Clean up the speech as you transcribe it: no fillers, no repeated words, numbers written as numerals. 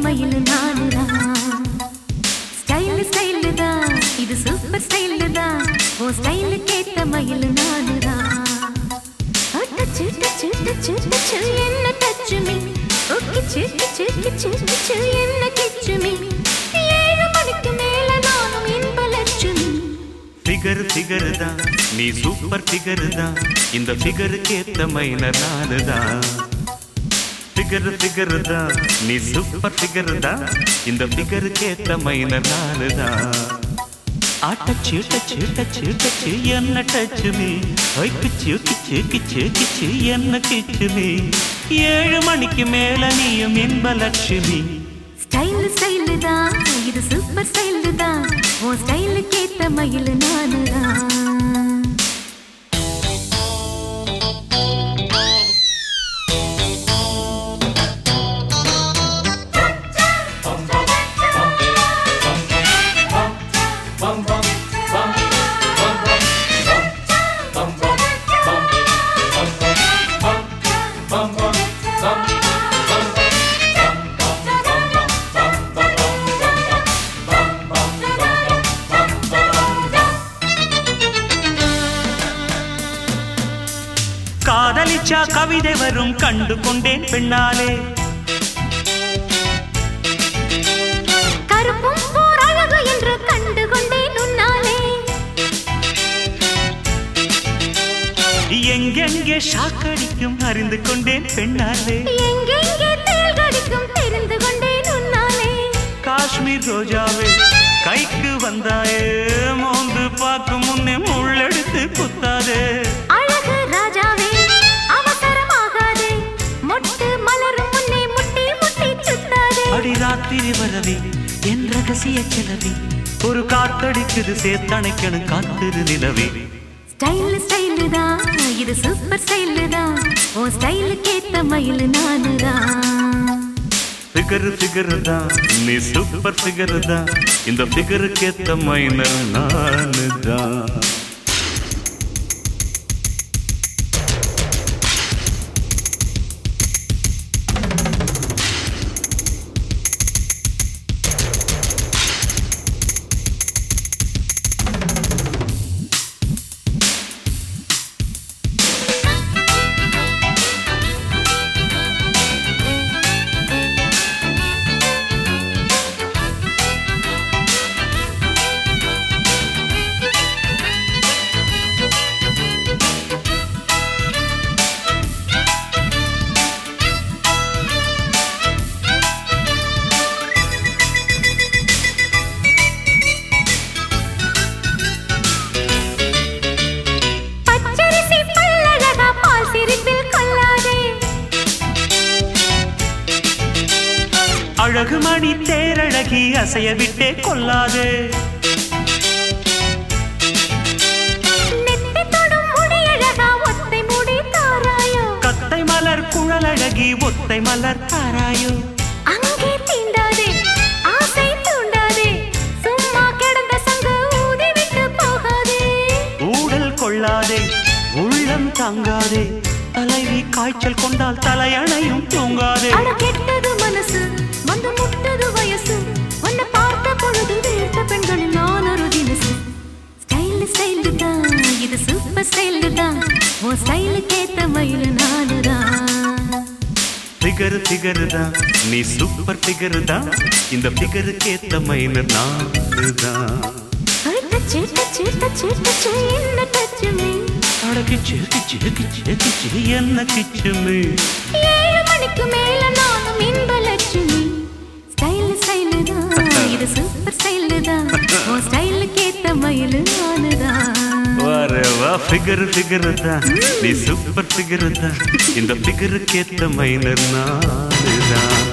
மயில் நானுதான். Style style தான், இது சூப்பர் ஸ்டைல் தான். ஓ ஸ்டைலுக்கு ஏத்த மயில் நானுதான். டச்சு டச்சு டச்சு டச்சு என்ன டச்சு மீ, ஓ கிச்சு கிச்சு கிச்சு கிச்சு என்ன கிச்சு மீ. 7 மணிக்கு மேல நானும் இன்ப லட்சுமி. ஃபிகர் ஃபிகர் தான், நீ சூப்பர் ஃபிகர் தான். இந்த ஃபிகருக்கு ஏத்த மைனர் நானுதான். ஃபிகர் ஃபிகர் தான், நீ சூப்பர் ஃபிகர் தான். இந்த ஃபிகருக்கு ஏத்த மைனர் நானுதான். டச்சு டச்சு டச்சு டச்சு என்ன டச்சு மீ, ஓய் கிச்சு கிச்சு கிச்சு கிச்சு என்ன கிச்சு மீ. 7 மணிக்கு மேல நீயும் இன்ப லட்சுமி. ஸ்டைல் ஸ்டைல் தான், இது சூப்பர் ஸ்டைல் தான். ஓ ஸ்டைலுக்கு ஏத்த மயில் நானுதான். காதலிச்சா கவிதை வரும் கண்டு கொண்டேன் பெண்ணாலே. கருப்பும் போர் அழகு என்று கண்டு கொண்டேன் உன்னாலே. எங்கெங்கே ஷாக்கடிக்கும் அறிந்து கொண்டேன் பெண்ணாலே. எங்கெங்கே தேள் கடிக்கும் தெரிந்து கொண்டேன் உன்னாலே. காஷ்மீர் ரோஜாவே கைக்கு வந்தாயே, மோந்து பார்க்கும் முன்னே முள்ளெடுத்து குத்தாதே. அழகு ராஜாவே அவசரமாகாதே, மொட்டு மலரும் முன்னே முட்டி முட்டி சுத்தாதே. அடி ராத்திரி வரவே என் ரகசிய கிளவி, ஒரு காத்தடிக்குது சேத்தணைக்கணும் காத்திரு நிலவே. ஸ்டைல் ஸ்டைல் தான், இது சூப்பர் ஸ்டைல் தான். ஓ ஸ்டைலுக்கு ஏத்த மயில் நானுதான். ஃபிகர் ஃபிகர் தான், நீ சூப்பர் ஃபிகர் தான். இந்த ஃபிகருக்கு ஏத்த மைனர் நானுதான். அழகு மணி தேரழகி அசைய விட்டே கொல்லாது. நெத்தி தொடும் முடியழகா ஒத்தை முடி தாராயோ. கத்தை மலர் குழலழகி ஒத்தை மலர் தாராயோ. அங்கே தீண்டாதே ஆசை தூண்டாதே, சும்மா கிடந்த சங்கு ஊதி விட்டு போகாதே. ஊடல் கொள்ளாதே உள்ளம் தாங்காதே, தலைவி காய்ச்சல் கொண்டால் தலையணையும் தூங்காதே. அட கெட்டது மனசு வந்து முட்டது வயசு, உன்னை பார்த்த பொழுது வேர்த்த பெண்களில் நான் ஒரு தினசு. ஸ்டைல் ஸ்டைல் தான், இது சூப்பர் ஸ்டைல் தான். ஓ ஸ்டைலுக்கு ஏத்த மயில் நானுதான். ஃபிகர் ஃபிகர் தான், நீ சூப்பர் ஃபிகர் தான். இந்த ஃபிகருக்கு ஏத்த மைனர் நானுதான். டச்சு டச்சு டச்சு டச்சு என்ன டச்சு மீ, அட கிச்சு கிச்சு கிச்சு கிச்சு என்ன கிச்சு மீ. 7 மணிக்கு மேல நானும் இன்ப லட்சுமி. ஸ்டைல் ஸ்டைல் தான், இது சூப்பர் ஸ்டைல் தான். ஓ ஸ்டைலுக்கு ஏத்த மயில் நானுதான். வரவா ஃபிகர் ஃபிகர் தான், நீ சூப்பர் ஃபிகர் தான். இந்த ஃபிகருக்கு ஏத்த மைனர் நானுதான்.